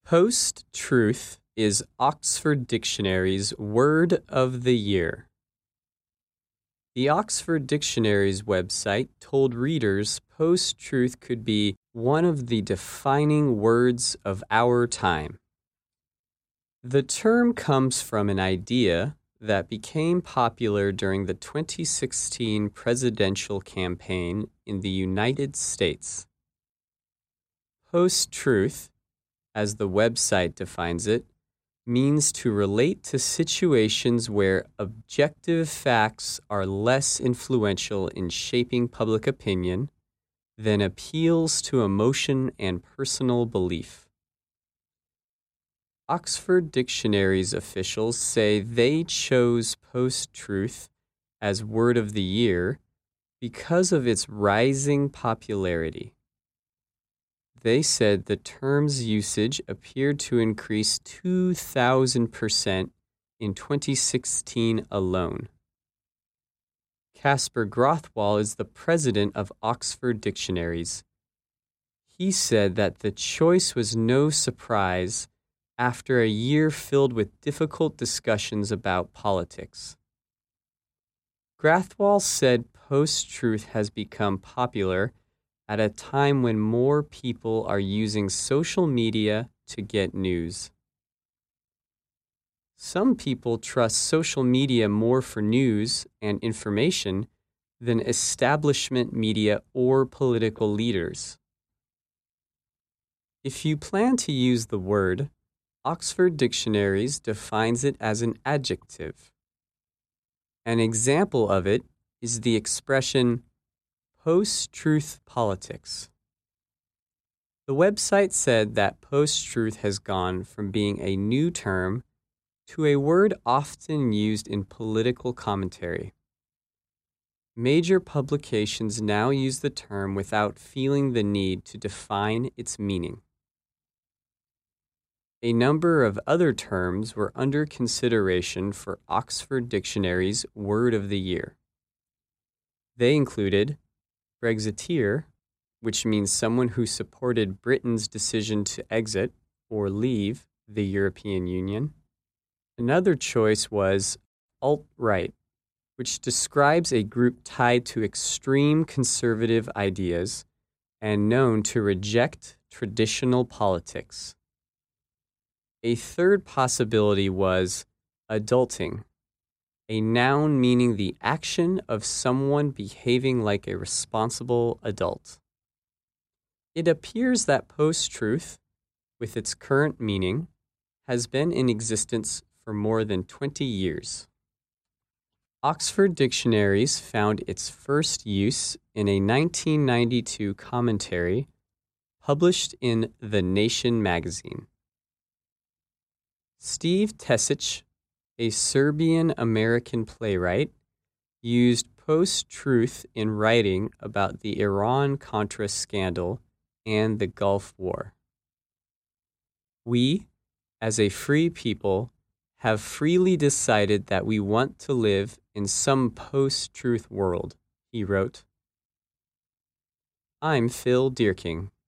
Post-truth is Oxford Dictionary's word of the year. The Oxford Dictionary's website told readers post-truth could be one of the defining words of our time. The term comes from an idea that became popular during the 2016 presidential campaign in the United States. Post-truth, as the website defines it, means to relate to situations where objective facts are less influential in shaping public opinion than appeals to emotion and personal belief. Oxford Dictionary's officials say they chose post-truth as word of the year because of its rising popularity. They said the term's usage appeared to increase 2,000% in 2016 alone. Casper Grothwall is the president of Oxford Dictionaries. He said that the choice was no surprise after a year filled with difficult discussions about politics. Grothwall said post-truth has become popular at a time when more people are using social media to get news. Some people trust social media more for news and information than establishment media or political leaders. If you plan to use the word, Oxford Dictionaries defines it as an adjective. An example of it is the expression post-truth politics. The website said that post-truth has gone from being a new term to a word often used in political commentary. Major publications now use the term without feeling the need to define its meaning. A number of other terms were under consideration for Oxford Dictionary's Word of the Year. They included Brexiteer, which means someone who supported Britain's decision to exit or leave the European Union. Another choice was alt-right, which describes a group tied to extreme conservative ideas and known to reject traditional politics. A third possibility was adulting, a noun meaning the action of someone behaving like a responsible adult. It appears that post-truth, with its current meaning, has been in existence for more than 20 years. Oxford Dictionaries found its first use in a 1992 commentary published in The Nation magazine. Steve Tesic, a Serbian-American playwright, used post-truth in writing about the Iran-Contra scandal and the Gulf War. We, as a free people, have freely decided that we want to live in some post-truth world, he wrote. I'm Phil Deerking.